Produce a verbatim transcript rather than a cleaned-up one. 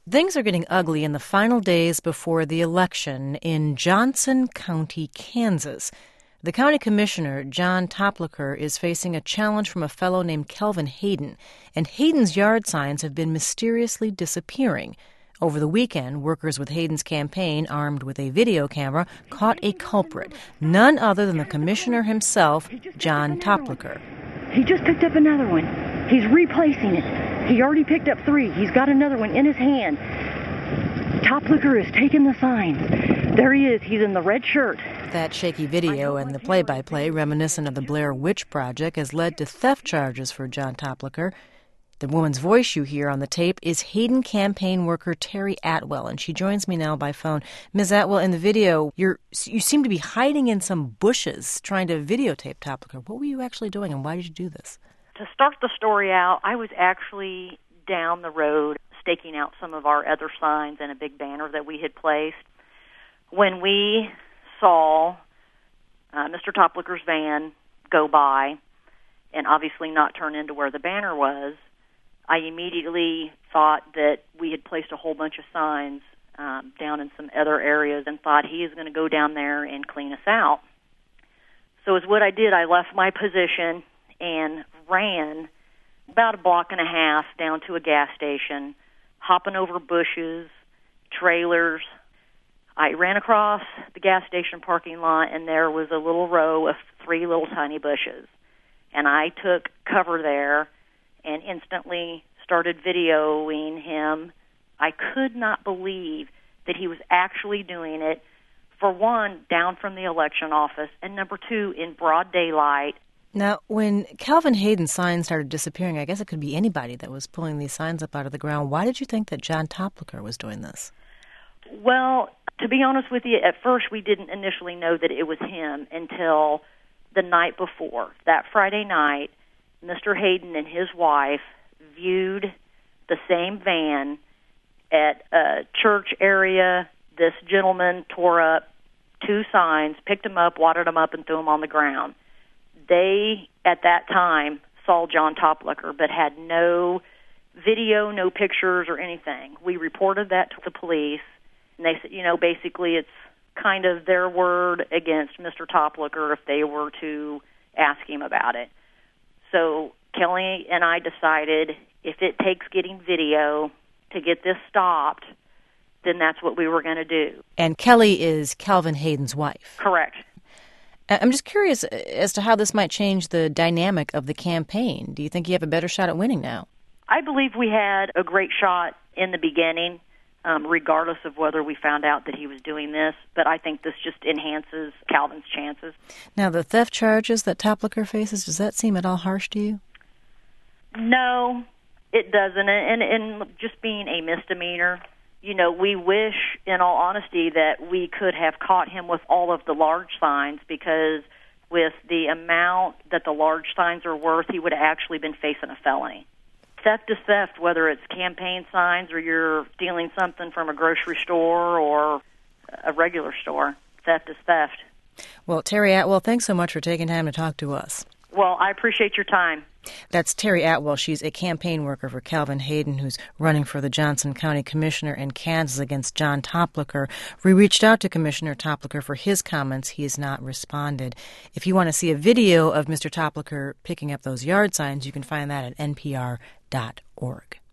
Things are getting ugly in the final days before the election in Johnson County, Kansas. The county commissioner, John Topliker, is facing a challenge from a fellow named Kelvin Hayden, and Hayden's yard signs have been mysteriously disappearing. Over the weekend, workers with Hayden's campaign, armed with a video camera, caught a culprit, none other than the commissioner himself, John Topliker. He just picked up another one. He's replacing it. He already picked up three. He's got another one in his hand. Topliker is taking the signs. There he is. He's in the red shirt. That shaky video and the play-by-play reminiscent of the Blair Witch Project has led to theft charges for John Topliker. The woman's voice you hear on the tape is Hayden campaign worker Terry Atwell, and she joins me now by phone. Miz Atwell, in the video, you're, you seem to be hiding in some bushes trying to videotape Topliker. What were you actually doing, and why did you do this? To start the story out, I was actually down the road staking out some of our other signs and a big banner that we had placed when we saw uh, Mister Topliker's van go by and obviously not turn into where the banner was. I immediately thought that we had placed a whole bunch of signs um, down in some other areas and thought he is going to go down there and clean us out. So as what I did, I left my position and ran about a block and a half down to a gas station, hopping over bushes, trailers. I ran across the gas station parking lot, and there was a little row of three little tiny bushes. And I took cover there and instantly started videoing him. I could not believe that he was actually doing it, for one, down from the election office, and number two, in broad daylight. Now, when Kelvin Hayden's signs started disappearing, I guess it could be anybody that was pulling these signs up out of the ground. Why did you think that John Topliker was doing this? Well, to be honest with you, at first we didn't initially know that it was him until the night before. That Friday night, Mister Hayden and his wife viewed the same van at a church area. This gentleman tore up two signs, picked them up, wadded them up, and threw them on the ground. They, at that time, saw John Topliker, but had no video, no pictures or anything. We reported that to the police, and they said, you know, basically it's kind of their word against Mister Topliker if they were to ask him about it. So Kelly and I decided if it takes getting video to get this stopped, then that's what we were going to do. And Kelly is Kelvin Hayden's wife. Correct. I'm just curious as to how this might change the dynamic of the campaign. Do you think you have a better shot at winning now? I believe we had a great shot in the beginning, um, regardless of whether we found out that he was doing this, but I think this just enhances Calvin's chances. Now, the theft charges that Topliker faces, does that seem at all harsh to you? No, it doesn't, and, and just being a misdemeanor, you know, we wish, in all honesty, that we could have caught him with all of the large signs, because with the amount that the large signs are worth, he would have actually been facing a felony. Theft is theft, whether it's campaign signs or you're stealing something from a grocery store or a regular store. Theft is theft. Well, Terry Atwell, thanks so much for taking time to talk to us. Well, I appreciate your time. That's Terry Atwell. She's a campaign worker for Kelvin Hayden, who's running for the Johnson County Commissioner in Kansas against John Topliker. We reached out to Commissioner Topliker for his comments. He has not responded. If you want to see a video of Mister Topliker picking up those yard signs, you can find that at N P R dot org.